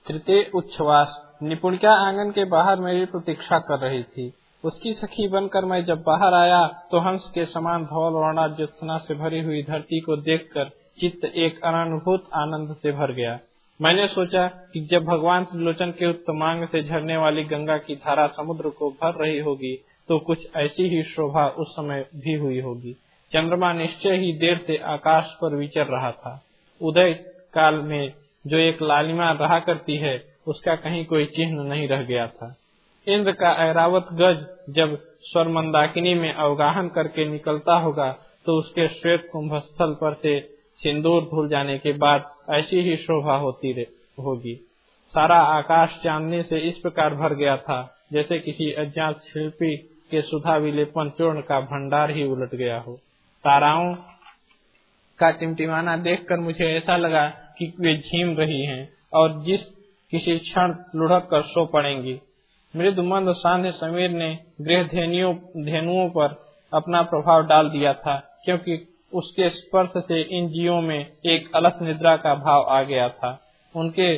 तृतीय उच्छ्वास। निपुणिका आंगन के बाहर मेरी प्रतीक्षा कर रही थी। उसकी सखी बनकर मैं जब बाहर आया तो हंस के समान धवल वर्णा ज्योत्सना से भरी हुई धरती को देखकर चित्त एक अनुभूत आनंद से भर गया। मैंने सोचा कि जब भगवान त्रिलोचन के उत्तमांग से झरने वाली गंगा की धारा समुद्र को भर रही होगी तो कुछ ऐसी ही शोभा उस समय भी हुई होगी। चंद्रमा निश्चय ही देर से आकाश पर विचर रहा था। उदय काल में जो एक लालिमा रहा करती है उसका कहीं कोई चिन्ह नहीं रह गया था। इंद्र का ऐरावत गज जब स्वर मंदाकिनी में अवगाहन करके निकलता होगा तो उसके श्वेत कुंभस्थल पर से सिंदूर धुल जाने के बाद ऐसी ही शोभा होती होगी। सारा आकाश चांदनी से इस प्रकार भर गया था जैसे किसी अज्ञात शिल्पी के सुधा विलेपन चूर्ण का भंडार ही उलट गया हो। ताराओं का टिमटिमाना देखकर मुझे ऐसा लगा कि वे झीम रही हैं और किसी क्षण लुढ़क कर सो पड़ेंगी। मृदुमंद सांध्य समीर ने गृह धेनुओं पर अपना प्रभाव डाल दिया था, क्योंकि उसके स्पर्श से इन जीवों में एक अलस निद्रा का भाव आ गया था। उनके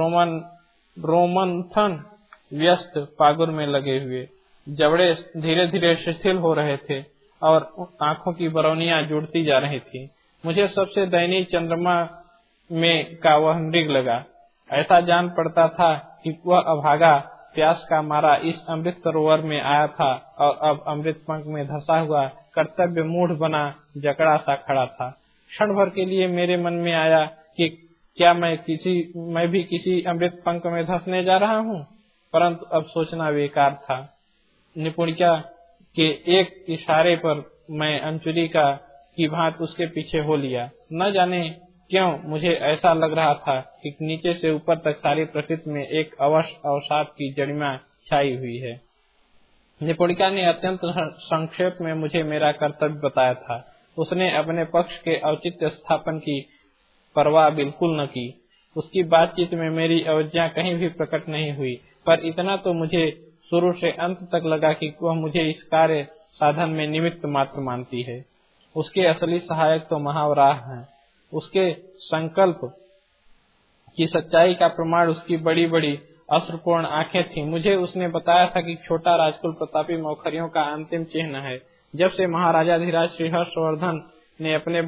रोमंथन व्यस्त पागुर में लगे हुए जबड़े धीरे धीरे शिथिल हो रहे थे और आंखों की बरौनियां जुड़ती जा रही थी। मुझे सबसे दयनीय चंद्रमा में का वह मृग लगा। ऐसा जान पड़ता था कि वह अभागा प्यास का मारा इस अमृत सरोवर में आया था और अब अमृत पंख में धंसा हुआ कर्तव्य मूढ़ बना जकड़ा सा खड़ा था। क्षण भर के लिए मेरे मन में आया कि क्या मैं भी किसी अमृत पंख में धंसने जा रहा हूँ, परंतु अब सोचना बेकार था। निपुणिका के एक इशारे पर मैं अंचुरिका की भांति उसके पीछे हो लिया। न जाने क्यों मुझे ऐसा लग रहा था कि नीचे से ऊपर तक सारी प्रकृति में एक अवसाद की जड़िमा छाई हुई है। निपुणिका ने अत्यंत संक्षेप में मुझे मेरा कर्तव्य बताया था। उसने अपने पक्ष के औचित्य स्थापन की परवाह बिल्कुल न की। उसकी बातचीत में मेरी अवज्ञा कहीं भी प्रकट नहीं हुई, पर इतना तो मुझे शुरू से अंत तक लगा कि वह मुझे इस कार्य साधन में निमित्त मात्र मानती है। उसके असली सहायक तो महावराह हैं। उसके संकल्प की सच्चाई का प्रमाण उसकी बड़ी बड़ी अश्रुपूर्ण आंखें थीं। मुझे उसने बताया था कि छोटा राजकुल प्रतापी मौखरियों का अंतिम चिन्ह है। जब से महाराजाधिराज श्री हर्षवर्धन ने अपने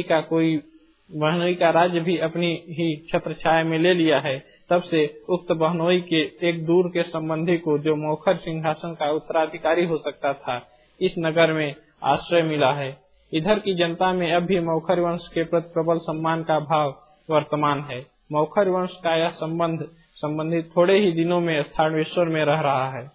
बहनोई का राज्य भी अपनी ही छत्र छाया में ले लिया है, तब से उक्त बहनोई के एक दूर के संबंधी को जो मौखर सिंहासन का उत्तराधिकारी हो सकता था, इस नगर में आश्रय मिला है। इधर की जनता में अब भी मौखर वंश के प्रति प्रबल सम्मान का भाव वर्तमान है। मौखर वंश का यह संबंधी थोड़े ही दिनों में स्थानेश्वर में रह रहा है।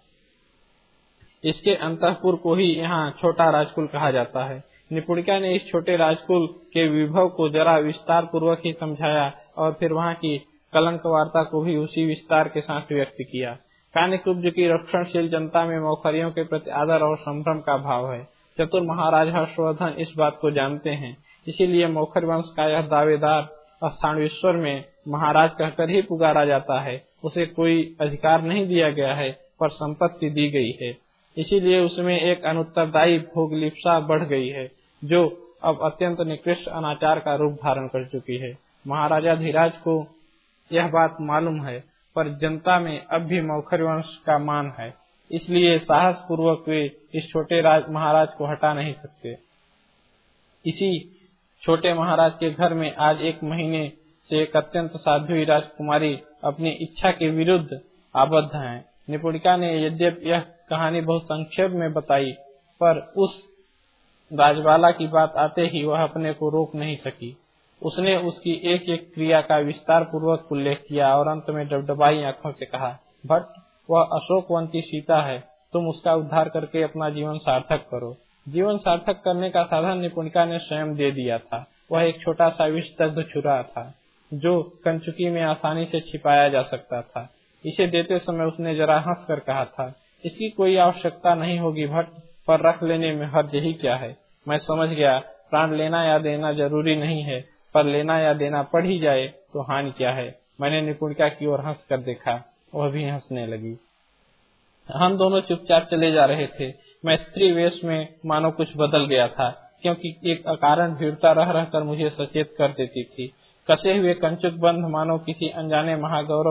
इसके अंतःपुर को ही यहाँ छोटा राजकुल कहा जाता है। निपुणिका ने इस छोटे राजकुल के विभव को जरा विस्तार पूर्वक ही समझाया और फिर वहाँ की कलंक वार्ता को भी उसी विस्तार के साथ व्यक्त किया। कान्यकुब्ज की रक्षणशील जनता में मौखरियों के प्रति आदर और संभ्रम का भाव है। चतुर महाराज हर्षवर्धन इस बात को जानते हैं, इसीलिए मौखर वंश का यह दावेदार स्थानेश्वर में महाराज कहकर ही पुकारा जाता है। उसे कोई अधिकार नहीं दिया गया है, पर संपत्ति दी गई है। इसीलिए उसमें एक अनुत्तरदायी भोगलिप्सा बढ़ गई है, जो अब अत्यंत निकृष्ट अनाचार का रूप धारण कर चुकी है। महाराजाधिराज को यह बात मालूम है, पर जनता में अब भी मौखर वंश का मान है, इसलिए साहस पूर्वक वे इस छोटे महाराज को हटा नहीं सकते। इसी छोटे महाराज के घर में आज 1 महीने से एक अत्यंत साध्वी राजकुमारी अपनी इच्छा के विरुद्ध आबद्ध है। निपुणिका ने यद्यपि यह कहानी बहुत संक्षेप में बताई, पर उस राजबाला की बात आते ही वह अपने को रोक नहीं सकी। उसने उसकी एक एक क्रिया का विस्तार पूर्वक उल्लेख किया और अंत में डबडबाई आंखों से कहा, भट्ट, वह अशोकवंती सीता है, तुम उसका उद्धार करके अपना जीवन सार्थक करो। जीवन सार्थक करने का साधन निपुणिका ने स्वयं दे दिया था। वह एक छोटा सा विषदग्ध छुरा था, जो कंचुकी में आसानी से छिपाया जा सकता था। इसे देते समय उसने जरा हंस कर कहा था, इसकी कोई आवश्यकता नहीं होगी भट्ट, पर रख लेने में हर्ज ही क्या है। मैं समझ गया, प्राण लेना या देना जरूरी नहीं है, पर लेना या देना पड़ ही जाए तो हानि क्या है। मैंने निपुणिका की ओर हंस कर देखा, वह भी हंसने लगी। हम दोनों चुपचाप चले जा रहे थे। मैं स्त्री वेश में मानो कुछ बदल गया था, क्योंकि एक अकारण भीड़ता रह रहकर मुझे सचेत कर देती थी। कसे हुए कंचुक बंध मानो किसी अनजाने महागौरव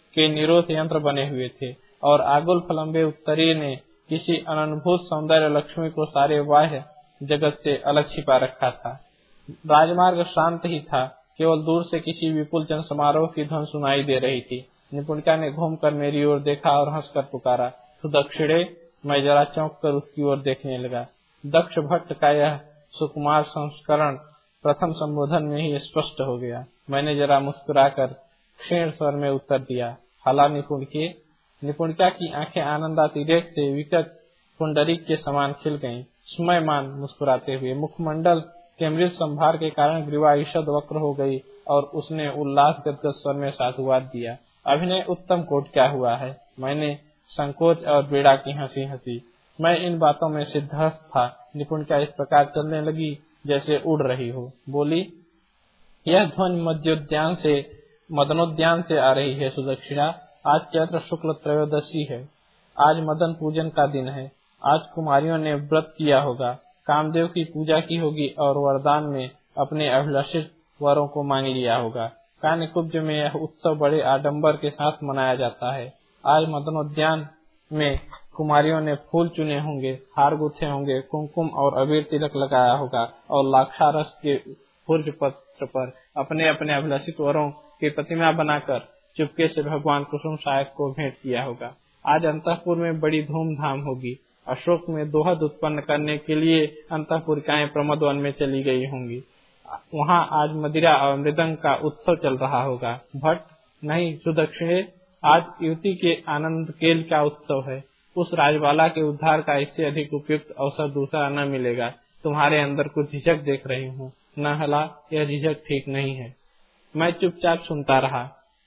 के निरोध यंत्र बने हुए थे और आगुल फलम्बे उत्तरी ने किसी अनुभूत सौंदर्य लक्ष्मी को सारे बाह्य जगत से अलग छिपा रखा था। राजमार्ग शांत ही था, केवल दूर से किसी विपुल जन समारोह की ध्वनि सुनाई दे रही थी। निपुणिका ने घूमकर मेरी ओर देखा और हंसकर पुकारा, सुदक्षिणे। मैं जरा चौंक कर उसकी ओर देखने लगा। दक्ष भट्ट का यह सुकुमार संस्करण प्रथम संबोधन में ही स्पष्ट हो गया। मैंने जरा मुस्कुराकर क्षीण स्वर में उत्तर दिया, हला निपुणिके। निपुणिका की आंखें आनंदातिरेक से विकट पुंडरीक के समान खिल गईं। स्मयमान मुस्कुराते हुए मुखमंडल के मृत संभार के कारण ग्रीवा ईषद वक्र हो गई और उसने उल्लास गदगद स्वर में साधुवाद दिया, अभिनय उत्तम कोट क्या हुआ है। मैंने संकोच और बेड़ा की हंसी हंसी। मैं इन बातों में सिद्धहस्त था। निपुणिका इस प्रकार चलने लगी जैसे उड़ रही हो। बोली, यह ध्वनि मदनोद्यान से आ रही है सुदक्षिणा। आज चैत्र शुक्ल त्रयोदशी है। आज मदन पूजन का दिन है। आज कुमारियों ने व्रत किया होगा, कामदेव की पूजा की होगी और वरदान में अपने अभिलाषित वरों को मांग लिया होगा। कान्यकुब्ज में यह उत्सव बड़े आडंबर के साथ मनाया जाता है। आज मदनोद्यान में कुमारियों ने फूल चुने होंगे, हार गुथे होंगे, कुमकुम और अबीर तिलक लगाया होगा और लाक्षारस के भुर्ज पत्र पर अपने अपने अभिलाषित वरों की प्रतिमा बनाकर चुपके से भगवान कुसुम सायक को भेंट किया होगा। आज अंतःपुर में बड़ी धूमधाम होगी। अशोक में दोहद उत्पन्न करने के लिए अंतःपुरिकाएं प्रमोद वन में चली गई होंगी। वहाँ आज मदिरा और मृदंग का उत्सव चल रहा होगा। भट्ट, नहीं सुदक्षिणे, आज युवती के आनंद केल का उत्सव है। उस राजबाला के उद्धार का इससे अधिक उपयुक्त अवसर दूसरा न मिलेगा। तुम्हारे अंदर कुछ झिझक देख रही हूँ। न हला, यह झिझक ठीक नहीं है। मैं चुपचाप सुनता रहा।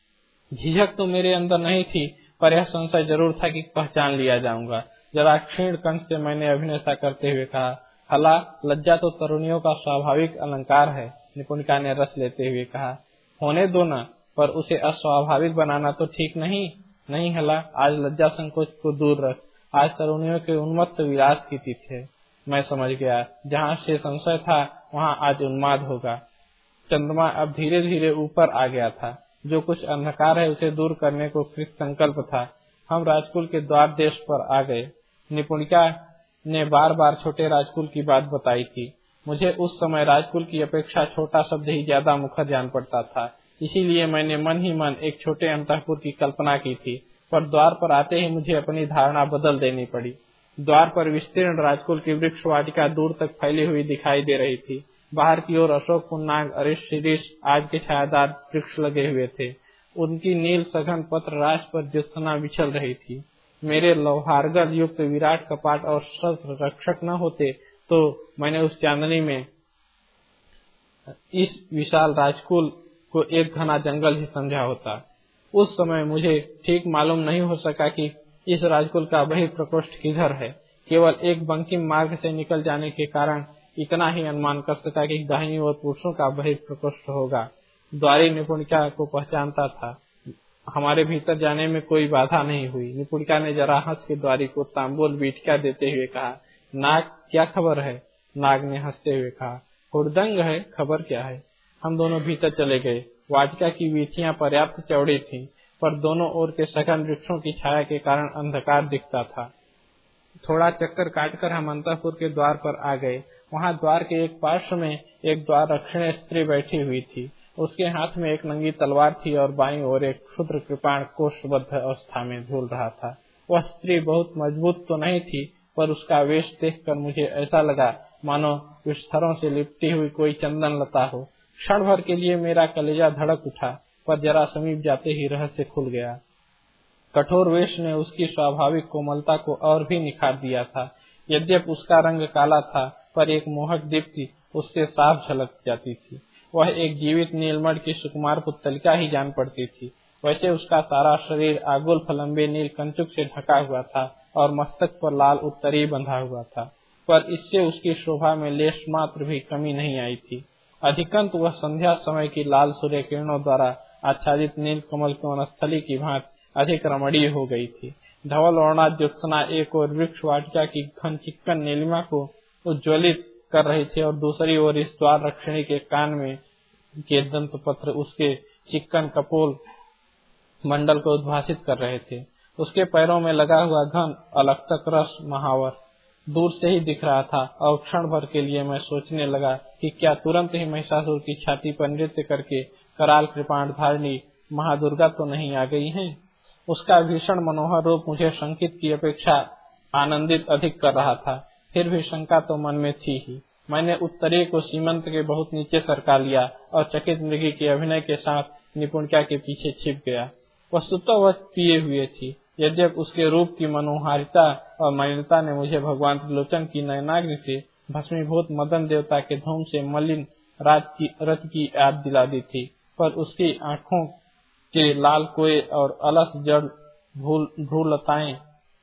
झिझक तो मेरे अंदर नहीं थी, पर यह संशय जरूर था कि पहचान लिया जाऊंगा। जरा क्षीण कंठ से मैंने अभिनय सा करते हुए कहा, हला, लज्जा तो तरुणियों का स्वाभाविक अलंकार है। निपुणिका ने रस लेते हुए कहा, होने दो न, पर उसे अस्वाभाविक बनाना तो ठीक नहीं। नहीं हला, आज लज्जा संकोच को दूर रख। आज तरुणियों के उन्मत्त विलास की तिथि है। मैं समझ गया, जहाँ से संशय था वहाँ आज उन्माद होगा। चंद्रमा अब धीरे धीरे ऊपर आ गया था। जो कुछ अंधकार है उसे दूर करने को कृत संकल्प था। हम राजकुल के द्वार देश पर आ गए। निपुणिका ने बार बार छोटे राजकुल की बात बताई थी। मुझे उस समय राजकुल की अपेक्षा छोटा शब्द ही ज्यादा मुखर जान पड़ता था, इसीलिए मैंने मन ही मन एक छोटे अंतःपुर की कल्पना की थी। पर द्वार पर आते ही मुझे अपनी धारणा बदल देनी पड़ी। द्वार पर विस्तीर्ण राजकुल की वृक्ष वाटिका दूर तक फैली हुई दिखाई दे रही थी। बाहर की ओर अशोक, पुन्नाग, अरिश, शीरीष आदि के छायादार वृक्ष लगे हुए थे। उनकी नील सघन पत्र राश पर ज्योत्सना बिछल रही थी। मेरे लौहारगढ़ युक्त विराट कपाट और शस्त्र रक्षक न होते तो मैंने उस चांदनी में इस विशाल राजकुल को एक घना जंगल ही समझा होता। उस समय मुझे ठीक मालूम नहीं हो सका कि इस राजकुल का बहिर्प्रकोष्ठ किधर है। केवल एक बंकिम मार्ग से निकल जाने के कारण इतना ही अनुमान कर सका कि दाहिनी ओर पुरुषों का बहिर्प्रकोष्ठ होगा। द्वारी निपुणिका को पहचानता था। हमारे भीतर जाने में कोई बाधा नहीं हुई। निपुणिका ने जरा हंस के द्वारी को तांबूल बीठिका देते हुए कहा, नाग, क्या खबर है? नाग ने हंसते हुए कहा, हुड़दंग है, खबर क्या है? हम दोनों भीतर चले गए। वाटिका की वीथियां पर्याप्त चौड़ी थीं, पर दोनों ओर के सघन वृक्षों की छाया के कारण अंधकार दिखता था। थोड़ा चक्कर काटकर हम अंतःपुर के द्वार पर आ गए। वहाँ द्वार के एक पार्श्व में एक द्वार रक्षण स्त्री बैठी हुई थी। उसके हाथ में एक नंगी तलवार थी और बाईं ओर एक क्षुद्र कृपाण कोषबद्ध अवस्था में झूल रहा था। वह स्त्री बहुत मजबूत तो नहीं थी, पर उसका वेश देखकर मुझे ऐसा लगा मानो विस्तरों से लिपटी हुई कोई चंदन लता हो। क्षण भर के लिए मेरा कलेजा धड़क उठा, पर जरा समीप जाते ही रहस्य खुल गया। कठोर वेश ने उसकी स्वाभाविक कोमलता को और भी निखार दिया था। यद्यप उसका रंग काला था, पर एक मोहक दीप्ति उससे साफ झलक जाती थी। वह एक जीवित नीलमण की सुकुमार पुतलिका ही जान पड़ती थी। वैसे उसका सारा शरीर आगुल फलम्बे नील कंचुक से ढका हुआ था और मस्तक पर लाल उत्तरी बंधा हुआ था, पर इससे उसकी शोभा में लेश मात्र भी कमी नहीं आई थी। अधिकंत वह संध्या समय की लाल सूर्य किरणों द्वारा आच्छादित नील कमल की वनस्थली की भांति अधिक रमणीय हो गई थी। धवल वर्णा ज्योत्सना एक और वृक्ष वाटिका की घन चिक्कन नीलिमा को उज्ज्वलित कर रही थी और दूसरी ओर इस द्वार रक्षणी के कान में के दंत पत्र उसके चिक्कन कपोल मंडल को उद्भासित कर रहे थे। उसके पैरों में लगा हुआ घन अलक्तक रस महावर दूर से ही दिख रहा था और क्षण भर के लिए मैं सोचने लगा कि क्या तुरंत ही महिषासुर की छाती पर नृत्य करके कराल कृपाण धारिणी महादुर्गा तो नहीं आ गई हैं? उसका भीषण मनोहर रूप मुझे शंकित की अपेक्षा आनंदित अधिक कर रहा था। फिर भी शंका तो मन में थी ही। मैंने उत्तरीय को सीमंत के बहुत नीचे सरका लिया और चकित मृगी के अभिनय के साथ निपुणिका के पीछे छिप गया। वस्तुतः वह पिए हुए थी, यद्यप उसके रूप की मनोहारिता और मलिनता ने मुझे भगवान त्रिलोचन की नयनाग्नि से भस्मीभूत मदन देवता के धूम से मलिन रथ की याद दिला दी थी, पर उसकी आंखों के लाल कोए और अलस जड़ भ्रूलताएं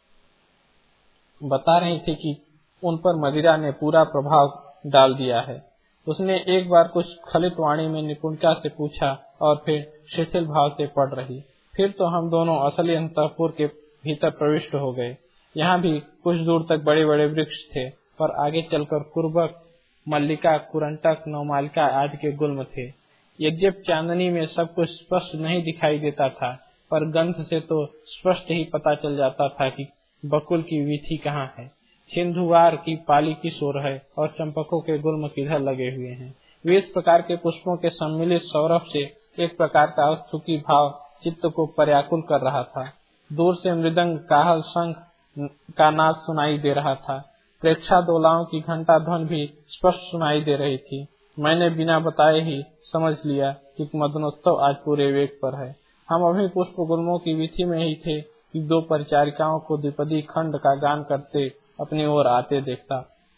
बता रही थी कि उन पर मदिरा ने पूरा प्रभाव डाल दिया है। उसने एक बार कुछ खलित वाणी में निपुणिका से पूछा और फिर शिथिल भाव से पढ़ रही। फिर तो हम दोनों असली अंतःपुर के भीतर प्रविष्ट हो गए। यहाँ भी कुछ दूर तक बड़े बड़े वृक्ष थे, पर आगे चलकर कुर्बक, मल्लिका, कुरंटक, नवमालिका आदि के गुल्म थे। यद्यप चांदनी में सब कुछ स्पष्ट नहीं दिखाई देता था, पर गंध से तो स्पष्ट ही पता चल जाता था कि बकुल की वीथी कहाँ है, सिंधुवार की पाली किस ओर है और चंपकों के गुल्म किधर लगे हुए हैं। विविध प्रकार के पुष्पों के सम्मिलित सौरभ से एक प्रकार का उत्सुकी भाव चित्त को पर्याकुल कर रहा था। दूर से मृदंग, काहल, शंख का नाद सुनाई दे रहा था। प्रेक्षा दोलाओं की घंटा ध्वनि भी स्पष्ट सुनाई दे रही थी। मैंने बिना बताए ही समझ लिया कि मदनोत्सव आज पूरे वेग पर है। हम अभी पुष्प गुल्मों की वीथी में ही थे कि दो परिचारिकाओं को द्विपदी खंड का गान करते अपनी ओर आते देखता।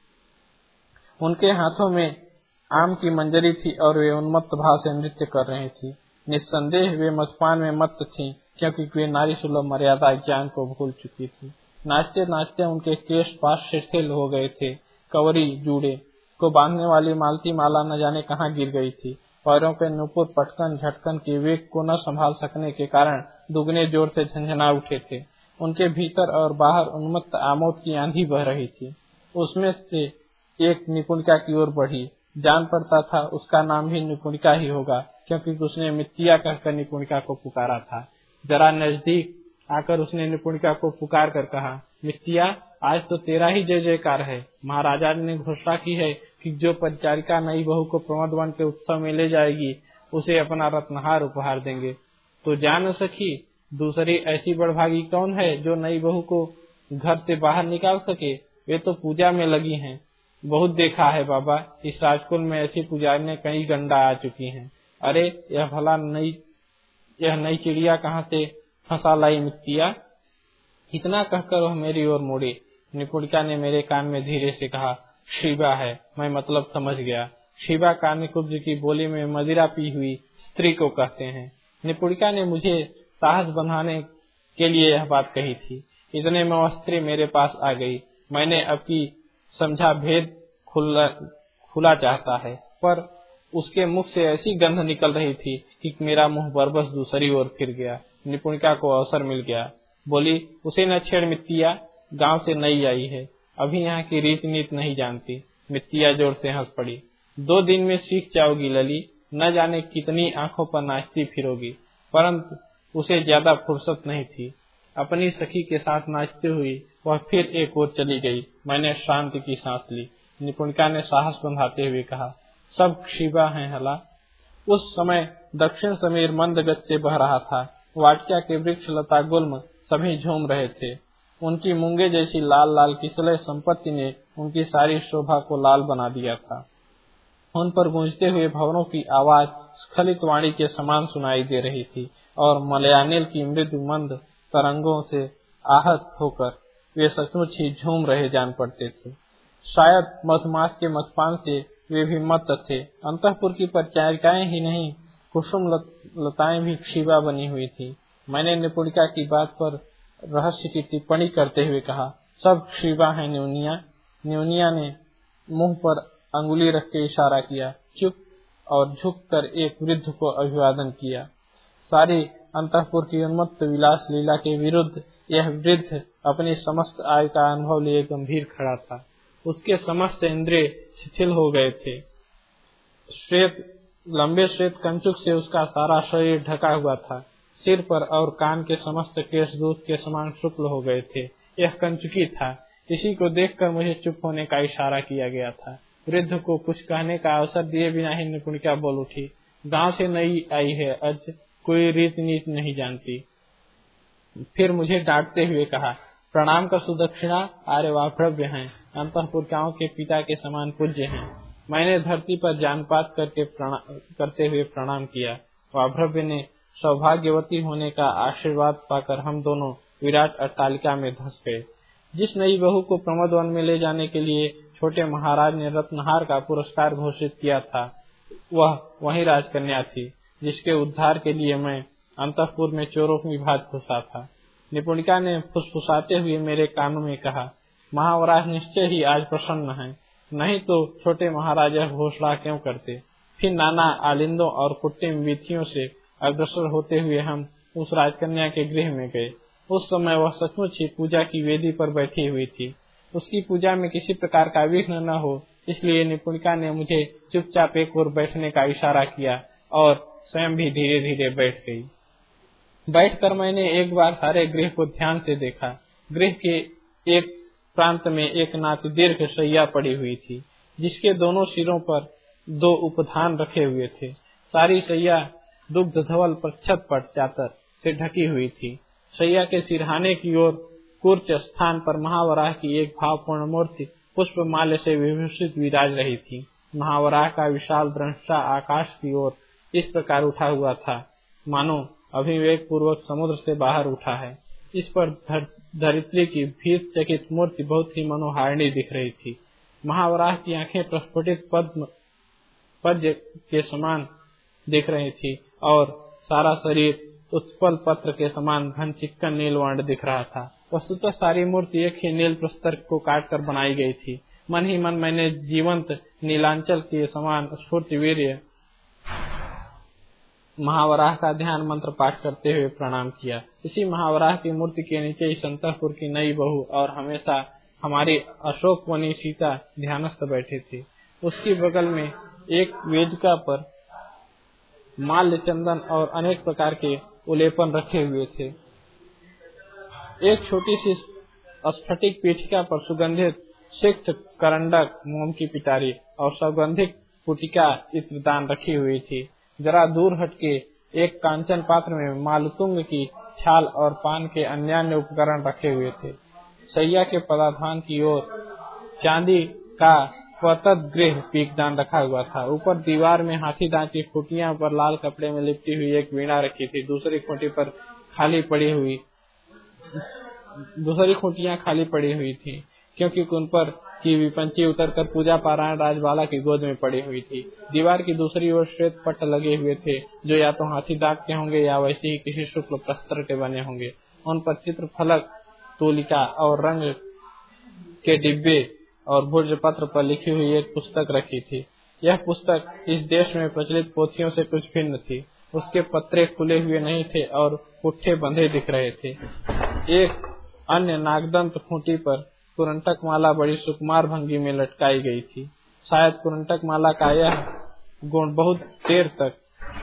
उनके हाथों में आम की मंजरी थी और वे उन्मत्त भाव से नृत्य कर रही थी। निस्संदेह वे मद्यपान में मत्त थीं, क्योंकि वे नारी सुलभ मर्यादा ज्ञान को भूल चुकी थी। नाचते नाचते उनके केश पास शिथिल हो गए थे। कवरी जूड़े को बांधने वाली मालती माला न जाने कहाँ गिर गई थी। पैरों पे नुपुर पटकन झटकन के वेग को न संभाल सकने के कारण दुगने जोर से झंझना उठे थे। उनके भीतर और बाहर उन्मत्त आमोद की आंधी बह रही थी। उसमें से एक निपुणिका की ओर बढ़ी। जान पड़ता था उसका नाम भी निपुणिका ही होगा, क्योंकि उसने मित्तिया कहकर निपुणिका को पुकारा था। जरा नजदीक आकर उसने निपुणिका को पुकार कर कहा, मित्तिया, आज तो तेरा ही जय जयकार है। महाराजा ने घोषणा की है कि जो परिचारिका नई बहू को प्रमोद वन के उत्सव में ले जाएगी उसे अपना रत्नहार उपहार देंगे। तो जान सकी, दूसरी ऐसी बड़भागी कौन है जो नई बहू को घर से बाहर निकाल सके? वे तो पूजा में लगी हैं। बहुत देखा है बाबा, इस राजकुल में ऐसी पुजारियां कई गंडा आ चुकी हैं। अरे यह नई चिड़िया कहाँ से फंसा लाई मित्तिया? इतना कहकर वह मेरी ओर मुड़ी। निपुणिका ने मेरे कान में धीरे से कहा, शिवा है। मैं मतलब समझ गया। शिवा कानिकुब्ज की बोली में मदिरा पी हुई स्त्री को कहते हैं। निपुणिका ने मुझे साहस बंधाने के लिए यह बात कही थी। इतने में वह स्त्री मेरे पास आ गई। मैंने अब की समझा भेद खुला चाहता है, पर उसके मुख से ऐसी गंध निकल रही थी कि मेरा मुंह बरबस दूसरी ओर फिर गया। निपुणिका को अवसर मिल गया। बोली, उसे न छेड़ मित्तिया, गांव से नई आई है, अभी यहाँ की रीत नीत नहीं जानती। मित्तिया जोर से हंस पड़ी। 2 दिन में सीख जाओगी लली, न जाने कितनी आंखों पर नाचती फिरोगी। परंतु उसे ज्यादा फुर्सत नहीं थी। अपनी सखी के साथ नाचते हुई वह फिर एक ओर चली गई। मैंने शांति की सांस ली। निपुणिका ने साहस बंधाते हुए कहा, सब शिवा हैं हला। उस समय दक्षिण समीर मंद गति से बह रहा था। वाटिका के वृक्ष लता गुल्म सभी झूम रहे थे। उनकी मूंगे जैसी लाल लाल किसलय संपत्ति ने उनकी सारी शोभा को लाल बना दिया था। उन पर गूंजते हुए भवनों की आवाज स्खलित वाणी के समान सुनाई दे रही थी और मलयानिल की मृदु मंद तरंगों से आहत होकर वे सचमुच ही झूम रहे जान पड़ते थे। शायद मधुमास के मधुपान से वे भी मत्त थे। अंतःपुर की परिचारिकाएं ही नहीं, कुसुम लताएं भी शिवा बनी हुई थी। मैंने निपुणिका की बात पर रहस्य की टिप्पणी करते हुए कहा, सब शिवा है न्यूनिया। न्यूनिया ने मुंह पर अंगुली रख के इशारा किया। चुप, और झुककर एक वृद्ध को अभिवादन किया। सारी अंतःपुर की उन्मत्त विलास लीला के विरुद्ध यह वृद्ध अपनी समस्त आयु का अनुभव लिए गंभीर खड़ा था। उसके समस्त इंद्रिय शिथिल हो गए थे। लंबे श्वेत कंचुक से उसका सारा शरीर ढका हुआ था। सिर पर और कान के समस्त केश दूध के समान शुक्ल हो गए थे। यह कंचुकी था। इसी को देखकर मुझे चुप होने का इशारा किया गया था। वृद्ध को कुछ कहने का अवसर दिए बिना ही निपुणिका बोल उठी, गांव से नई आई है, आज कोई रीत नीति नहीं जानती। फिर मुझे डांटते हुए कहा, प्रणाम का सुदक्षिणा आर्य वाभ्रव्य हैं, अंतःपुरकाओं के पिता के समान पूज्य हैं। मैंने धरती पर जानपात करते हुए प्रणाम किया। वाभ्रव्य ने सौभाग्यवती होने का आशीर्वाद पाकर हम दोनों विराट अट्टालिका में धंस गए। जिस नई बहू को प्रमोद वन में ले जाने के लिए छोटे महाराज ने रत्नहार का पुरस्कार घोषित किया था, वह वही राजकन्या थी जिसके उद्धार के लिए मैं अंतःपुर में चोरों की भांति घुसा था। निपुणिका ने फुसफुसाते हुए मेरे कानों में कहा, महावराज निश्चय ही आज प्रसन्न है, नहीं तो छोटे महाराज यह घोषणा क्यों करते। फिर नाना आलिंदों और कुटिम विधियों से अग्रसर होते हुए हम उस राजकन्या के गृह में गए। उस समय वह सचमुच ही पूजा की वेदी पर बैठी हुई थी। उसकी पूजा में किसी प्रकार का विघ्न न हो, इसलिए निपुणिका ने मुझे चुपचाप एक ओर बैठने का इशारा किया और स्वयं भी धीरे धीरे बैठ गई। बैठकर मैंने एक बार सारे गृह को ध्यान से देखा। गृह के एक प्रांत में एक नाति दीर्घ शैया पड़ी हुई थी, जिसके दोनों सिरों पर 2 उपधान रखे हुए थे। सारी शैया दुग्ध धवल प्रच्छद पर चादर से ढकी हुई थी। शैया के सिरहाने की ओर कूर्च स्थान पर महावराह की एक भावपूर्ण मूर्ति पुष्प माले से विभूषित विराज रही थी। महावराह का विशाल दृष्टा आकाश की ओर इस प्रकार उठा हुआ था, मानो अभिवेक पूर्वक समुद्र से बाहर उठा है। इस पर धरित्री की भीत चकित मूर्ति बहुत ही मनोहारिणी दिख रही थी। महावराह की आंखें प्रस्फुटित पद्य के समान दिख रही थी और सारा शरीर उत्पल पत्र के समान घन चिक्कन नील वर्ण दिख रहा था। वस्तुतः सारी मूर्ति एक ही नील प्रस्तर को काटकर बनाई गई थी। मन ही मन मैंने जीवंत नीलांचल के समान स्फूर्ति वीर्य महावराह का ध्यान मंत्र पाठ करते हुए प्रणाम किया। इसी महावराह की मूर्ति के नीचे इस अंतःपुर की नई बहू और हमेशा हमारी अशोकवनी सीता ध्यानस्थ बैठी थी। उसकी बगल में एक वेदिका पर माल्य, चंदन और अनेक प्रकार के उलेपन रखे हुए थे। एक छोटी सी स्फटिक पीठिका पर सुगंधित सिक्त, करंडक, मोम की पिटारी और सौगंधिक पुटिका इत्रदान रखी हुई थी। जरा दूर हटके एक कांचन पात्र में मालतुंग की छाल और पान के अन्य उपकरण रखे हुए थे। सैया के पदाधान की ओर चांदी का स्वतः पीकदान रखा हुआ था। ऊपर दीवार में हाथी दांत की खूंटियों पर लाल कपड़े में लिपटी हुई एक वीणा रखी थी। दूसरी खूंटियां खाली पड़ी हुई थी, क्योंकि उन पर की विपंची उतरकर पूजा पारायण राजबाला की गोद में पड़ी हुई थी। दीवार की दूसरी ओर श्वेत पट्ट लगे हुए थे, जो या तो हाथी दांत के होंगे या वैसे ही किसी शुक्ल प्रस्तर के बने होंगे। उन पर चित्र फलक, तूलिका और रंग के डिब्बे और भुज पत्र पर लिखी हुई एक पुस्तक रखी थी। यह पुस्तक इस देश में प्रचलित पोथियों से कुछ भिन्न थी। उसके पत्रे खुले हुए नहीं थे और पुट्ठे बंधे दिख रहे थे। एक अन्य नागदंत खूंटी पर कुरंटक माला बड़ी सुकुमार भंगी में लटकाई गई थी। शायद कुरंटक माला का यह गुण बहुत देर तक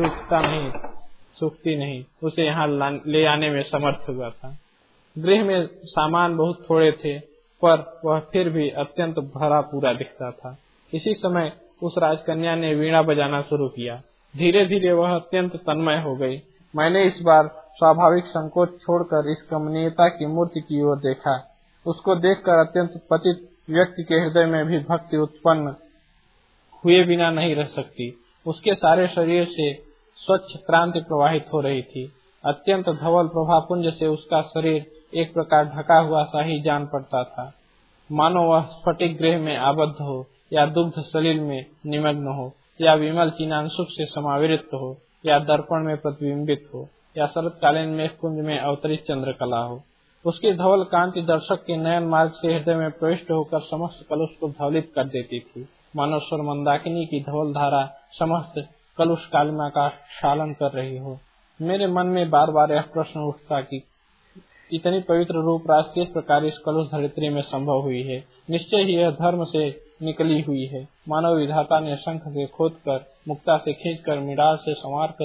सूखती नहीं उसे यहाँ ले आने में समर्थ हुआ था। गृह में सामान बहुत थोड़े थे, पर वह फिर भी अत्यंत भरा पूरा दिखता था। इसी समय उस राजकन्या ने वीणा बजाना शुरू किया। धीरे धीरे वह अत्यंत तन्मय हो गई। मैंने इस बार स्वाभाविक संकोच छोड़कर इस कमनीयता की मूर्ति की ओर देखा। उसको देखकर अत्यंत पतित व्यक्ति के हृदय में भी भक्ति उत्पन्न हुए बिना नहीं रह सकती। उसके सारे शरीर से स्वच्छ क्रांति प्रवाहित हो रही थी। अत्यंत धवल प्रभापुंज से उसका शरीर एक प्रकार ढका हुआ सा ही जान पड़ता था, मानो वह स्फटिक गृह में आबद्ध हो या दुग्ध सलिल में निमग्न हो या विमल चीनांशुक से समावृत हो या दर्पण में प्रतिबिंबित हो या शरतकालीन मेघ कुंज में अवतरित चंद्रकला हो। उसकी धवल कांति दर्शक के नयन मार्ग से हृदय में प्रविष्ट होकर समस्त कलुष को धवलित कर देती थी, मानो स्वर मंदाकिनी की धवल धारा समस्त कलुष कालिमा का क्षालन कर रही हो। मेरे मन में बार बार यह प्रश्न उठता कि इतनी पवित्र रूप राज किस प्रकार इस कलुष धरित्री में संभव हुई है। निश्चय ही यह धर्म से निकली हुई है। मानव विधाता ने शंख से खोदकर, मुक्ता से खींचकर, मृणाल से संवार कर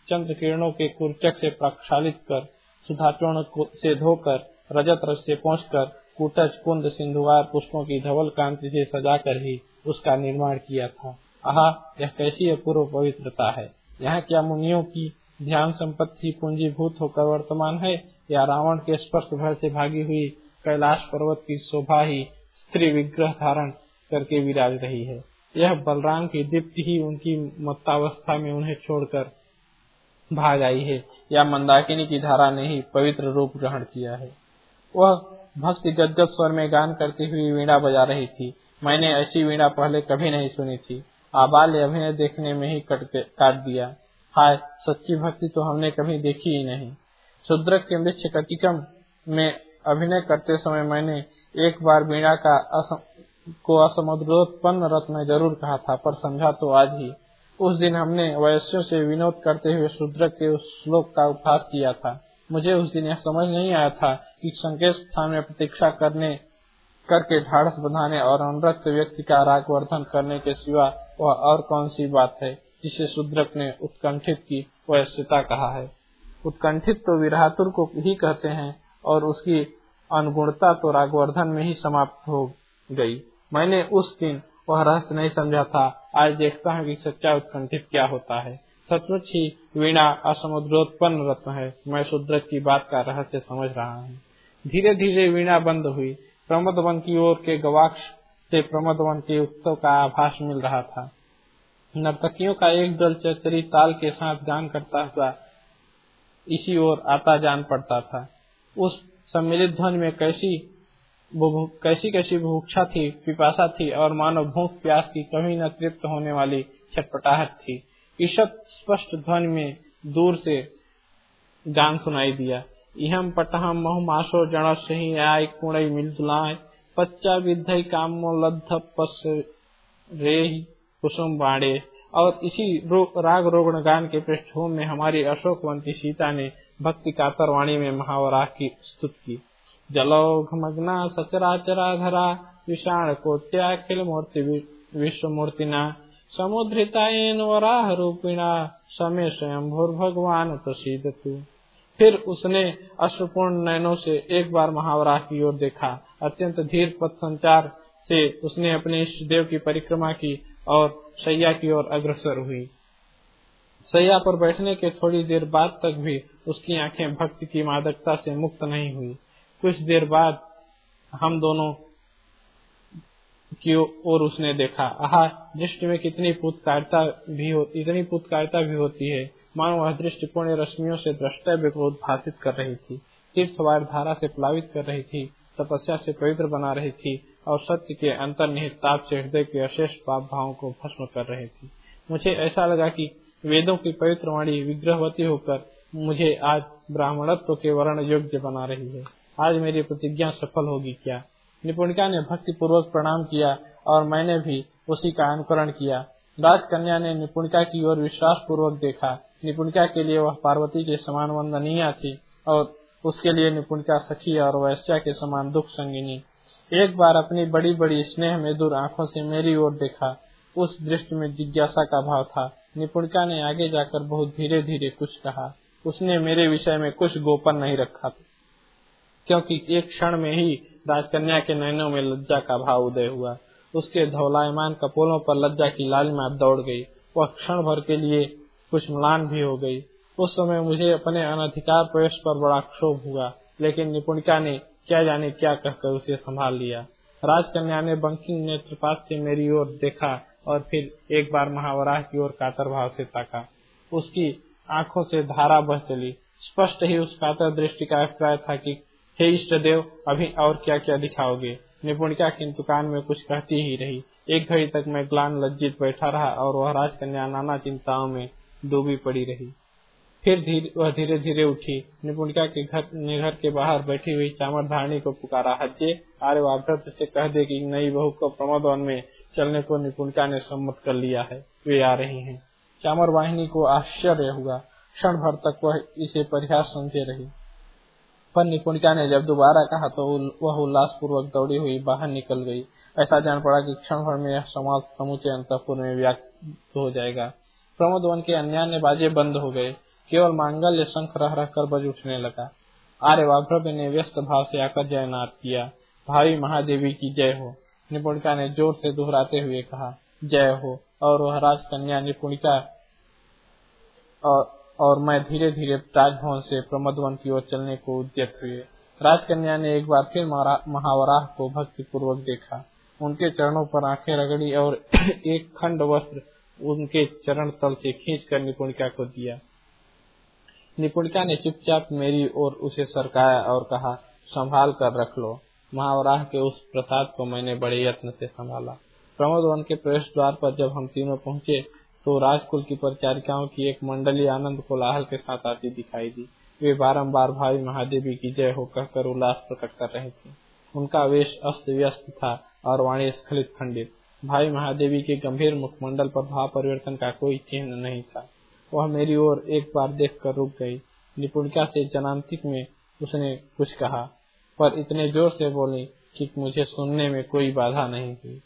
चंद्र किरणों के कुर्चक से प्रक्षालित कर, सुधाचूर्ण से धोकर, रजत रस से पोंछकर, कूटज कुंद सिंधुवार पुष्पों की धवल कांति से सजाकर ही उसका निर्माण किया था। आहा, यह कैसी अपूर्व पवित्रता है! यहाँ क्या मुनियों की ध्यान संपत्ति पूंजीभूत होकर वर्तमान है, या रावण के स्पर्श भय से भागी हुई कैलाश पर्वत की शोभा ही स्त्री विग्रह धारण करके विराज रही है। यह बलराम की दीप्ति ही उनकी मत्तावस्था में उन्हें छोड़कर भाग आई है, या मंदाकिनी की धारा ने ही पवित्र रूप ग्रहण किया है। वह भक्ति गदगद स्वर में गान करती हुई वीणा बजा रही थी। मैंने ऐसी वीणा पहले कभी नहीं सुनी थी। आबाल्य अभिनय देखने में ही काट दिया। हाय, सच्ची भक्ति तो हमने कभी देखी ही नहीं। शूद्रक के वृक्ष कटिकम में अभिनय करते समय मैंने एक बार वीणा को असमुद्रोत्पन्न रत्न जरूर कहा था, पर समझा तो आज ही। उस दिन हमने वैश्यों से विनोद करते हुए शूद्रक के उस श्लोक का उपहास किया था। मुझे उस दिन यह समझ नहीं आया था कि संकेत स्थान में प्रतीक्षा करके ढाढ़स बंधाने और अनुरक्त व्यक्ति का रागवर्धन करने के सिवा वह और कौन सी बात है जिसे शूद्रक ने उत्कंठित की वैश्यता कहा है। उत्कंठित तो विरहातुर को ही कहते हैं, और उसकी अनुगुणता तो रागवर्धन में ही समाप्त हो गई। मैंने उस दिन वह रहस्य नहीं समझा था। आज देखता हूँ कि सच्चा उत्कंठित क्या होता है। सचमुच ही वीणा असमुद्रोत्पन्न रत्न है। मैं शूद्रक की बात का रहस्य समझ रहा हूँ। धीरे धीरे वीणा बंद हुई। प्रमोदवन की ओर के गवाक्ष से प्रमोदवन के उत्सव का आभास मिल रहा था। नर्तकियों का एक दल चचरी ताल के साथ गान करता हुआ इसी ओर आता जान पड़ता था। उस सम्मिलित ध्वनि में कैसी बुभुक्षा थी, पिपासा थी, और मानो भूख प्यास की कभी न तृप्त होने वाली छटपटाहट थी। ईषत् स्पष्ट ध्वनि में दूर से गान सुनाई दिया। इहम पटहम महुमाशो जणस्य ही आय कुणई मिलजुलाय, पच्चा विद्धई कामो लद्ध पस रे कुसुम बाणे। और इसी राग रोगण गान के पृष्ठभूमि में हमारी अशोकवंती सीता ने भक्ति कातर वाणी में महावराह की स्तुति की। जलौघमग्ना सचराचराधरा विषाण कोट्याखिल मूर्ति विश्व मूर्तिना समुद्रितायेन वराह रूपिणा समय स्वयं भगवान प्रसीदतु। फिर उसने अश्रुपूर्ण नयनों से एक बार महावराह की ओर देखा। अत्यंत धीर पथ संचार से उसने अपने इष्ट देव की परिक्रमा की और शैया की ओर अग्रसर हुई। शैया पर बैठने के थोड़ी देर बाद तक भी उसकी आंखें भक्ति की मादकता से मुक्त नहीं हुई। कुछ देर बाद हम दोनों की ओर उसने देखा। आहा, दृष्टि में कितनी पुत्कारिता भी होती है। मानो वह दृष्टि पुण्य रश्मियों से द्रष्टव्य को उद्भासित कर रही थी, तीर्थवार धारा से प्लावित कर रही थी, तपस्या से पवित्र बना रही थी, और सत्य के अंतर्निहित ताप से हृदय के अशेष पाप भावों को भस्म कर रही थी। मुझे ऐसा लगा कि वेदों की पवित्र वाणी विग्रहवती होकर मुझे आज ब्राह्मणत्व के वर्ण योग्य बना रही है। आज मेरी प्रतिज्ञा सफल होगी क्या? निपुणिका ने भक्ति पूर्वक प्रणाम किया और मैंने भी उसी का अनुकरण किया। राजकन्या ने निपुणिका की ओर विश्वास पूर्वक देखा। निपुणिका के लिए वह पार्वती के समान वंदनीय थी और उसके लिए निपुणिका सखी और वैश्या के समान दुख संगिनी। एक बार अपनी बड़ी बड़ी स्नेह में दूर आंखों से मेरी ओर देखा। उस दृष्टि में जिज्ञासा का भाव था। निपुणिका ने आगे जाकर बहुत धीरे धीरे कुछ कहा। उसने मेरे विषय में कुछ गोपन नहीं रखा, क्योंकि एक क्षण में ही राजकन्या के नयनों में लज्जा का भाव उदय हुआ। उसके धौलायमान कपोलों पर लज्जा की लालिमा दौड़ गई। वह क्षण भर के लिए कुछ म्लान भी हो गई। उस समय मुझे अपने अनधिकार प्रवेश पर बड़ा क्षोभ हुआ, लेकिन निपुणिका ने क्या जाने क्या कहकर उसे संभाल लिया। राजकन्या ने बंकिंग नेत्रपात से मेरी ओर देखा और फिर एक बार महावराह की ओर कातर भाव से ताका। उसकी आंखों से धारा बह चली। स्पष्ट ही उस कातर दृष्टि का अभिप्राय था कि हे इष्ट देव, अभी और क्या क्या दिखाओगे। निपुणिका किंतु कान में कुछ कहती ही रही। एक घड़ी तक मैं ग्लान लज्जित बैठा रहा और वह राजकन्या नाना चिंताओं में डूबी पड़ी रही। फिर वह धीरे धीरे उठी। निपुणिका के घर के बाहर बैठी हुई चामरधारणी को पुकारा। हज्जे, अरे वाभ्रत से कह दे कि नई बहू को प्रमोदवन में चलने को निपुणिका ने सम्मत कर लिया है, वे आ रही हैं। चामर वाहिनी को आश्चर्य हुआ। क्षण भर तक वह इसे परिहास समझे रही, पर निपुणिका ने जब दोबारा कहा तो वह उल्लास पूर्वक दौड़ी हुई बाहर निकल गई। ऐसा जान पड़ा कि क्षण भर में यह समाज समूचे अंतःपुर में व्याप्त हो जाएगा। प्रमोदवन के अन्यान्य बाजे बंद हो गए। केवल मांगल्य शंख रह कर बज उठने लगा। आर्य वाभ्रव्य ने व्यस्त भाव से आकर जयनाद किया। भावी महादेवी की जय हो। निपुणिका ने जोर से दोहराते हुए कहा, जय हो। और वह राजकन्या निपुणिका और मैं धीरे धीरे राजभवन से प्रमोदवन की ओर चलने को उद्यत हुए। राजकन्या ने एक बार फिर महावराह को भक्ति पूर्वक देखा, उनके चरणों पर आंखें रगड़ी और एक खंड वस्त्र उनके चरण तल से खींचकर निपुणिका को दिया। निपुणिका ने चुपचाप मेरी ओर उसे सरकाया और कहा, संभाल कर रख लो। महावराह के उस प्रसाद को मैंने बड़े यत्न से संभाला। प्रमोदवन के प्रवेश द्वार पर जब हम तीनों पहुंचे तो राजकुल की परिचारिकाओं की एक मंडली आनंद कोलाहल के साथ आती दिखाई दी। वे बारंबार भावी महादेवी की जय हो कहकर उल्लास प्रकट कर रहे थे। उनका वेश अस्त व्यस्त था और वाणी स्खलित खंडित। भाई महादेवी के गंभीर मुखमंडल पर भाव परिवर्तन का कोई चिन्ह नहीं था। वह मेरी ओर एक बार देखकर रुक गई। निपुणिका से जनांतिक में उसने कुछ कहा, पर इतने जोर से बोली कि मुझे सुनने में कोई बाधा नहीं हुई।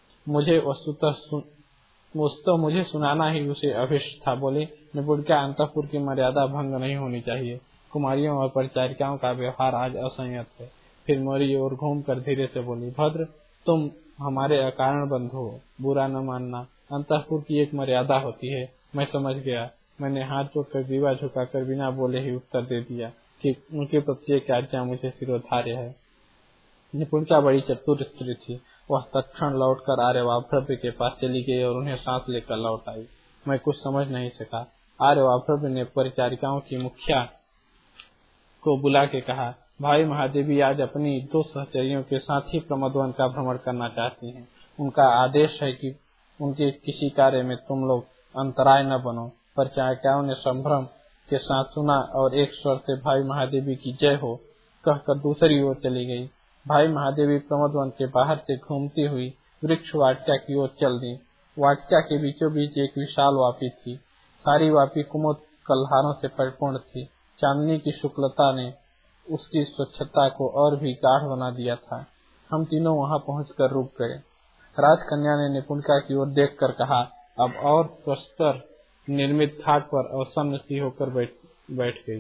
मुझे सुनाना ही उसे अभिष्ट था। बोले, निपुणिका, अंतःपुर की मर्यादा भंग नहीं होनी चाहिए। कुमारियों और परिचारिकाओं का व्यवहार आज असंयत है। फिर मेरी ओर घूमकर धीरे से बोली, भद्र, तुम हमारे अकारण बंधु हो, बुरा न मानना। अंतःपुर की एक मर्यादा होती है। मैं समझ गया। मैंने हाथ जोड़कर दीवा झुकाकर बिना बोले ही उत्तर दे दिया कि उनके प्रत्येक आज्ञा मुझे शिरोधार्य है। निपुणिका बड़ी चतुर स्त्री थी। वह तत्क्षण लौटकर आर्य वाभ्रव्य के पास चली गई और उन्हें साथ लेकर लौट आई। मैं कुछ समझ नहीं सका। आर्य वाभ्रव्य ने परिचारिकाओं की मुखिया को बुला के कहा, भाई महादेवी आज अपनी 2 सहचरियों के साथ ही प्रमोदवन का भ्रमण करना चाहती हैं। उनका आदेश है कि उनके किसी कार्य में तुम लोग अंतराय न बनो। परिचारिकाओं ने संभ्रम के साथ सुना और एक स्वर से भाई महादेवी की जय हो कहकर दूसरी ओर चली गई। भाई महादेवी प्रमोदवन के बाहर से घूमती हुई वृक्ष वाटिका की ओर चल दी। वाटिका के बीचों बीच एक विशाल वापी थी। सारी वापी कुमुद कल्हारों से परिपूर्ण थी। चांदनी की शुक्लता ने उसकी स्वच्छता को और भी गाढ़ बना दिया था। हम तीनों वहां पहुंचकर रुक गए। राजकन्या ने निपुणिका की ओर देखकर कहा, अब और प्रस्तर निर्मित घाट पर अवसन्न सी होकर बैठ गई।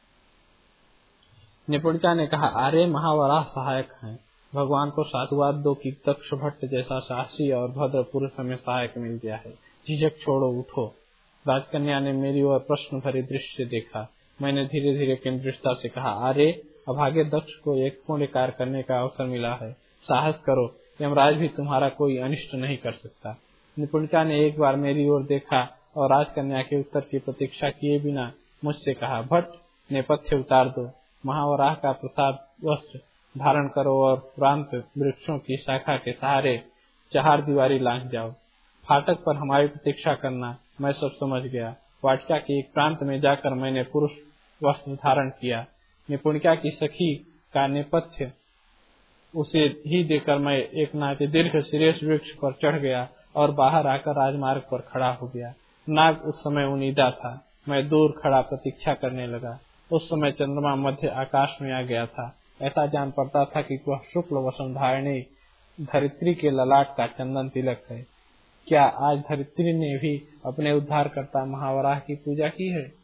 निपुणिका ने कहा, अरे महावराह सहायक हैं। भगवान को साधुवाद दो कि दक्ष भट्ट जैसा साहसी और भद्र पुरुष हमें सहायक मिल गया है। झिझक छोड़ो, उठो। राजकन्या ने मेरी ओर प्रश्न भरे दृष्टि से देखा। मैंने धीरे धीरे केंद्रितता से कहा, अरे अभागे दक्ष को एक पुण्य कार्य करने का अवसर मिला है। साहस करो, यमराज भी तुम्हारा कोई अनिष्ट नहीं कर सकता। निपुणिका ने एक बार मेरी ओर देखा और राजकन्या के उत्तर की प्रतीक्षा किए बिना मुझसे कहा, भट्ट, नेपथ्य उतार दो, महावराह का प्रसाद वस्त्र धारण करो और प्रांत वृक्षों की शाखा के सहारे 4 दीवारी लांघ जाओ। फाटक पर हमारी प्रतीक्षा करना। मैं सब समझ गया। वाटिका के एक प्रांत में जाकर मैंने पुरुष वस्त्र धारण किया। निपुणिका की सखी का नेपथ्य उसे ही देकर मैं एक नाते दीर्घ श्रेष्ठ वृक्ष पर चढ़ गया और बाहर आकर राजमार्ग पर खड़ा हो गया। नाग उस समय उनीदा था। मैं दूर खड़ा प्रतीक्षा करने लगा। उस समय चंद्रमा मध्य आकाश में आ गया था। ऐसा जान पड़ता था कि वह शुक्ल वसुंधारिणी धरित्री के ललाट का चंदन तिलक है। क्या आज धरित्री ने भी अपने उद्धारकर्ता महावराह की पूजा की है?